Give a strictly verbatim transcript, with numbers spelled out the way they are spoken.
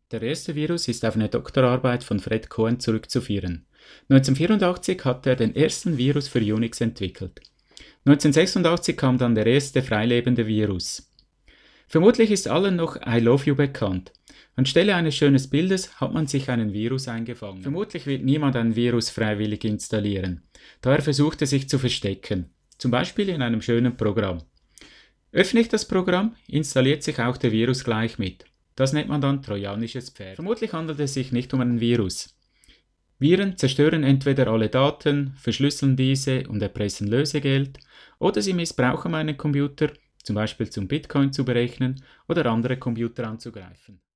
Der erste Virus ist auf eine Doktorarbeit von Fred Cohen zurückzuführen. neunzehnhundertvierundachtzig hat er den ersten Virus für Unix entwickelt. neunzehnhundertsechsundachtzig kam dann der erste freilebende Virus. Vermutlich ist allen noch I Love You bekannt. Anstelle eines schönen Bildes hat man sich einen Virus eingefangen. Vermutlich wird niemand ein Virus freiwillig installieren, da er versuchte sich zu verstecken, zum Beispiel in einem schönen Programm. Öffne ich das Programm, installiert sich auch der Virus gleich mit. Das nennt man dann trojanisches Pferd. Vermutlich handelt es sich nicht um einen Virus. Viren zerstören entweder alle Daten, verschlüsseln diese und erpressen Lösegeld, oder sie missbrauchen meinen Computer, zum Beispiel zum Bitcoin zu berechnen oder andere Computer anzugreifen.